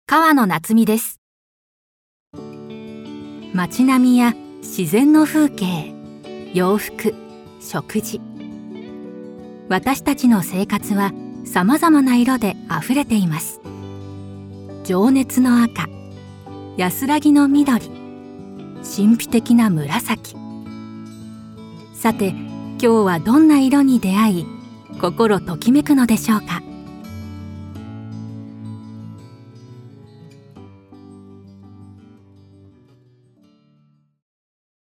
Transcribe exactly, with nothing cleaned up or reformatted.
川野夏美です。街並みや自然の風景、洋服、食事。私たちの生活はさまざまな色であふれています。情熱の赤、安らぎの緑、神秘的な紫。さて、今日はどんな色に出会い、心ときめくのでしょうか。